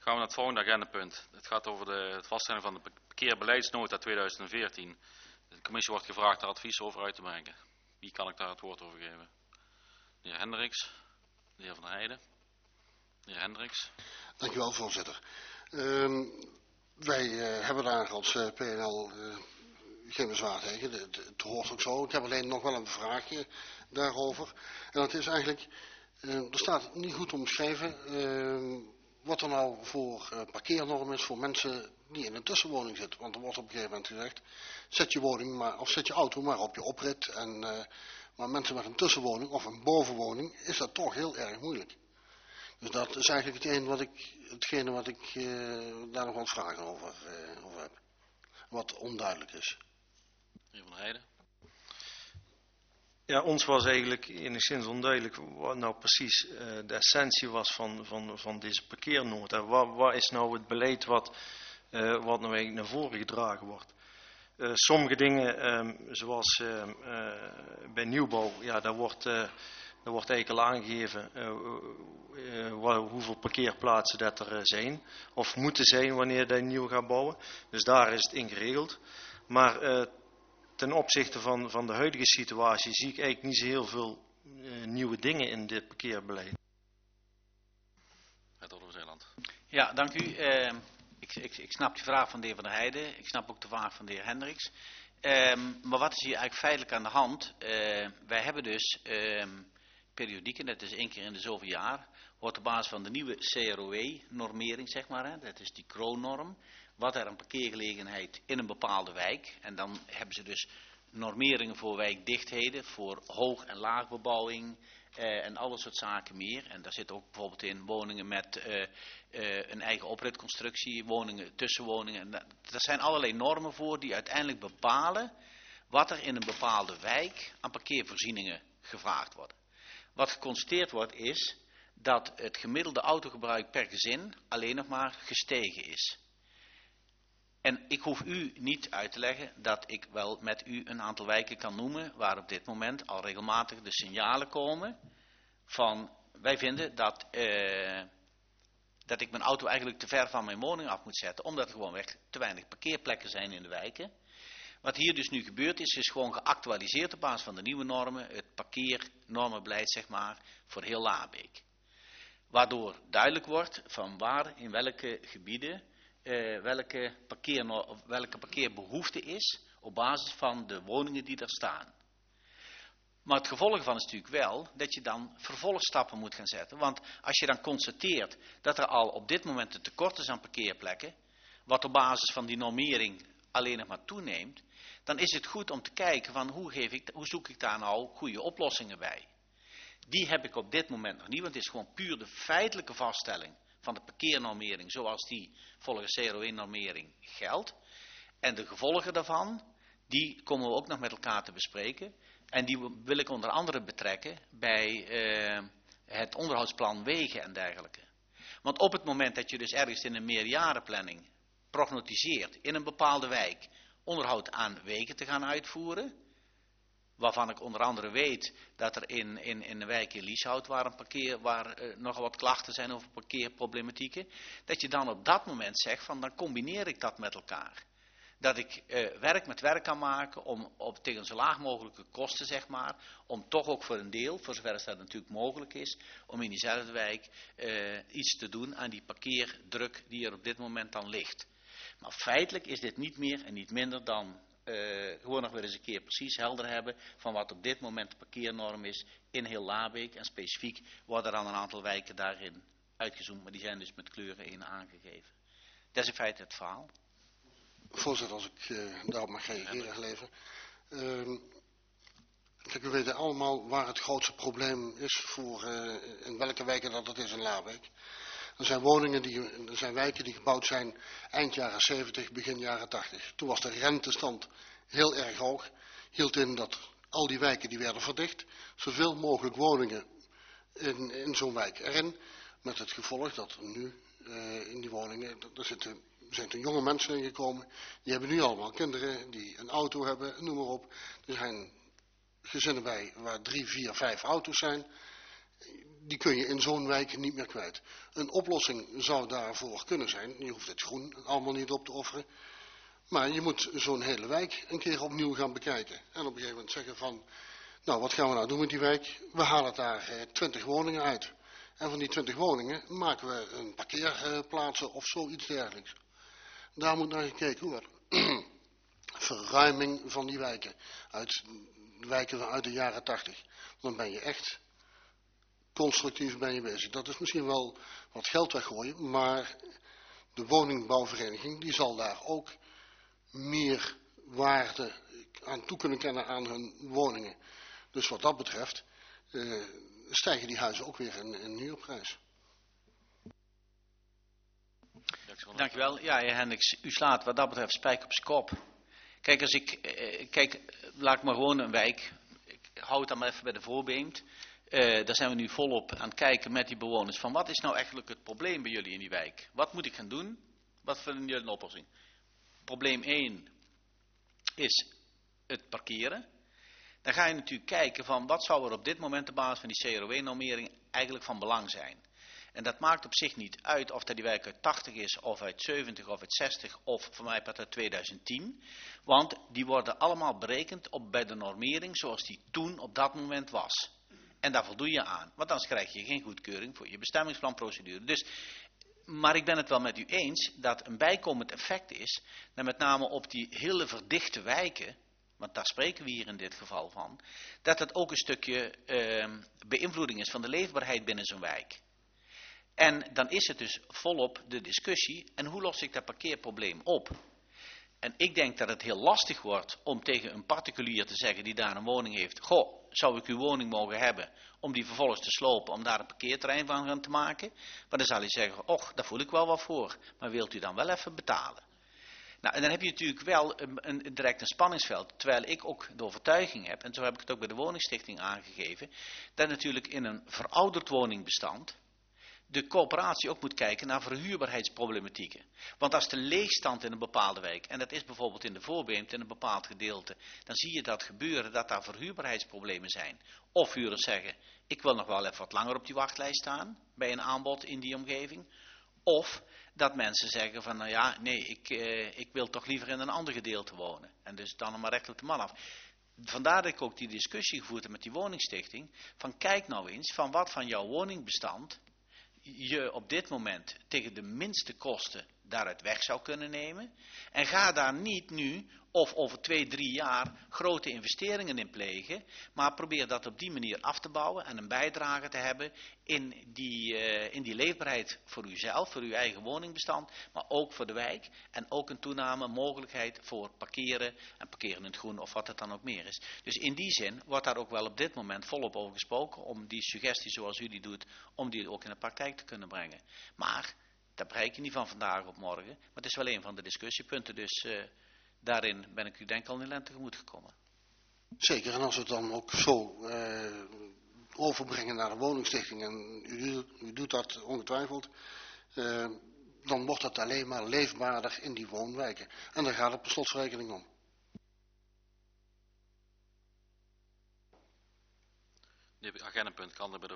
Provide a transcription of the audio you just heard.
gaan we naar het volgende agendapunt. Het gaat over het vaststellen van de parkeerbeleidsnota 2014. De commissie wordt gevraagd daar advies over uit te brengen. Wie kan ik daar het woord over geven? De heer Hendricks, de heer Van der Heijden. De heer Hendricks. Dank u wel, voorzitter. Wij hebben daar als PNL geen bezwaar tegen. Het hoort ook zo. Ik heb alleen nog wel een vraagje daarover. En dat is eigenlijk, er staat niet goed omschreven wat er nou voor parkeernorm is voor mensen die in een tussenwoning zitten. Want er wordt op een gegeven moment gezegd, zet je woning maar, of zet je auto maar op je oprit. Maar mensen met een tussenwoning of een bovenwoning is dat toch heel erg moeilijk. Dus dat is eigenlijk hetgene wat ik daar nog wat vragen over heb. Wat onduidelijk is. Meneer Van der Heijden. Ja, ons was eigenlijk enigszins onduidelijk wat nou precies de essentie was van deze parkeernota. Wat is nou het beleid wat nou eigenlijk naar voren gedragen wordt? Sommige dingen, zoals bij nieuwbouw, ja, daar wordt eigenlijk al aangegeven hoeveel parkeerplaatsen dat er zijn. Of moeten zijn wanneer je nieuw gaat bouwen. Dus daar is het in geregeld. Maar ten opzichte van de huidige situatie zie ik eigenlijk niet zo heel veel nieuwe dingen in dit parkeerbeleid. Het Orde van Zeeland. Ja, dank u. Ik snap de vraag van de heer Van der Heijden. Ik snap ook de vraag van de heer Hendricks. Maar wat is hier eigenlijk feitelijk aan de hand? Wij hebben dus periodiek, en dat is 1 keer in de zoveel jaar, wordt op basis van de nieuwe CROE-normering, zeg maar, hè, dat is die kroonnorm, wat er een parkeergelegenheid in een bepaalde wijk, en dan hebben ze dus normeringen voor wijkdichtheden, voor hoog- en laagbebouwing en alle soort zaken meer. En daar zit ook bijvoorbeeld in woningen met een eigen opritconstructie, woningen, tussenwoningen. En daar zijn allerlei normen voor die uiteindelijk bepalen wat er in een bepaalde wijk aan parkeervoorzieningen gevraagd wordt. Wat geconstateerd wordt is dat het gemiddelde autogebruik per gezin alleen nog maar gestegen is. En ik hoef u niet uit te leggen dat ik wel met u een aantal wijken kan noemen waar op dit moment al regelmatig de signalen komen van wij vinden dat ik mijn auto eigenlijk te ver van mijn woning af moet zetten, omdat er gewoon te weinig parkeerplekken zijn in de wijken. Wat hier dus nu gebeurd is gewoon geactualiseerd op basis van de nieuwe normen, het parkeernormenbeleid zeg maar, voor heel Laarbeek. Waardoor duidelijk wordt van waar, in welke gebieden, welke parkeerbehoefte is op basis van de woningen die er staan. Maar het gevolg van is natuurlijk wel dat je dan vervolgstappen moet gaan zetten. Want als je dan constateert dat er al op dit moment een tekort is aan parkeerplekken, wat op basis van die normering alleen nog maar toeneemt, dan is het goed om te kijken van hoe zoek ik daar nou goede oplossingen bij. Die heb ik op dit moment nog niet, want het is gewoon puur de feitelijke vaststelling van de parkeernormering zoals die volgens CROE-normering geldt. En de gevolgen daarvan, die komen we ook nog met elkaar te bespreken. En die wil ik onder andere betrekken bij het onderhoudsplan wegen en dergelijke. Want op het moment dat je dus ergens in een meerjarenplanning prognotiseert in een bepaalde wijk onderhoud aan wegen te gaan uitvoeren, waarvan ik onder andere weet dat er in de wijk in Lieshout waar nogal wat klachten zijn over parkeerproblematieken, dat je dan op dat moment zegt van dan combineer ik dat met elkaar. Dat ik werk met werk kan maken om tegen zo laag mogelijke kosten, zeg maar, om toch ook voor een deel, voor zover dat natuurlijk mogelijk is, om in diezelfde wijk iets te doen aan die parkeerdruk die er op dit moment dan ligt. Maar feitelijk is dit niet meer en niet minder dan gewoon nog weer eens een keer precies helder hebben van wat op dit moment de parkeernorm is in heel Laarbeek. En specifiek worden er dan een aantal wijken daarin uitgezoomd, maar die zijn dus met kleuren in aangegeven. Dat is in feite het verhaal. Voorzitter, als ik daarop mag reageren even. Kijk, we weten allemaal waar het grootste probleem is in welke wijken dat is in Laarbeek. Er zijn wijken die gebouwd zijn eind jaren 70, begin jaren 80. Toen was de rentestand heel erg hoog. Hield in dat al die wijken die werden verdicht. Zoveel mogelijk woningen in zo'n wijk erin. Met het gevolg dat er nu in die woningen, zijn er jonge mensen ingekomen. Die hebben nu allemaal kinderen die een auto hebben, noem maar op. Er zijn gezinnen bij waar 3, 4, 5 auto's zijn. die kun je in zo'n wijk niet meer kwijt. Een oplossing zou daarvoor kunnen zijn, je hoeft het groen allemaal niet op te offeren, maar je moet zo'n hele wijk een keer opnieuw gaan bekijken. En op een gegeven moment zeggen van, nou wat gaan we nou doen met die wijk? We halen daar 20 woningen uit. En van die 20 woningen maken we een parkeerplaatsen of zoiets dergelijks. Daar moet naar gekeken worden. Verruiming van die wijken. Wijken uit de jaren 80. Dan ben je echt constructief bezig. Dat is misschien wel wat geld weggooien, maar de woningbouwvereniging die zal daar ook meer waarde aan toe kunnen kennen aan hun woningen. Dus wat dat betreft stijgen die huizen ook weer in huurprijs. Dank u wel. Ja, heer Hendricks, u slaat wat dat betreft spijker op zijn kop. Kijk, laat ik maar gewoon een wijk, ik hou het dan maar even bij de Voorbeemd. Daar zijn we nu volop aan het kijken met die bewoners van wat is nou eigenlijk het probleem bij jullie in die wijk? Wat moet ik gaan doen? Wat vinden jullie een oplossing? Probleem 1 is het parkeren. Dan ga je natuurlijk kijken van wat zou er op dit moment op basis van die CROW-normering eigenlijk van belang zijn. En dat maakt op zich niet uit of dat die wijk uit 80 is, of uit 70, of uit 60, of voor mij uit 2010. Want die worden allemaal berekend bij de normering zoals die toen op dat moment was. En daar voldoe je aan. Want anders krijg je geen goedkeuring voor je bestemmingsplanprocedure. Maar ik ben het wel met u eens dat een bijkomend effect is, dat met name op die hele verdichte wijken, want daar spreken we hier in dit geval van, dat het ook een stukje beïnvloeding is van de leefbaarheid binnen zo'n wijk. En dan is het dus volop de discussie, en hoe los ik dat parkeerprobleem op? En ik denk dat het heel lastig wordt om tegen een particulier te zeggen die daar een woning heeft, goh, zou ik uw woning mogen hebben, om die vervolgens te slopen, om daar een parkeerterrein van te maken? Maar dan zal hij zeggen, och, daar voel ik wel wat voor, maar wilt u dan wel even betalen? Nou, en dan heb je natuurlijk wel direct een spanningsveld, terwijl ik ook de overtuiging heb, en zo heb ik het ook bij de woningstichting aangegeven, dat natuurlijk in een verouderd woningbestand de coöperatie ook moet kijken naar verhuurbaarheidsproblematieken. Want als de leegstand in een bepaalde wijk, en dat is bijvoorbeeld in de Voorbeemd in een bepaald gedeelte, dan zie je dat gebeuren, dat daar verhuurbaarheidsproblemen zijn. Of huurders zeggen, ik wil nog wel even wat langer op die wachtlijst staan, bij een aanbod in die omgeving. Of dat mensen zeggen van, nou ja, nee, ik wil toch liever in een ander gedeelte wonen. En dus dan nog maar recht op de man af. Vandaar dat ik ook die discussie gevoerd heb met die woningstichting, van kijk nou eens, van wat van jouw woningbestand je op dit moment tegen de minste kosten daaruit weg zou kunnen nemen. En ga daar niet nu of over 2-3 jaar grote investeringen in plegen, maar probeer dat op die manier af te bouwen en een bijdrage te hebben in die leefbaarheid voor uzelf, voor uw eigen woningbestand, maar ook voor de wijk en ook een toename mogelijkheid voor parkeren en parkeren in het groen of wat het dan ook meer is. Dus in die zin wordt daar ook wel op dit moment volop over gesproken om die suggestie zoals u die doet, om die ook in de praktijk te kunnen brengen. Maar dat bereik je niet van vandaag op morgen, maar het is wel een van de discussiepunten, dus daarin ben ik u denk ik al in de lente tegemoet gekomen. Zeker, en als we het dan ook zo overbrengen naar de woningstichting, en u doet dat ongetwijfeld, dan wordt dat alleen maar leefbaarder in die woonwijken. En daar gaat het per slotverrekening om. Dit agendapunt kan er bij de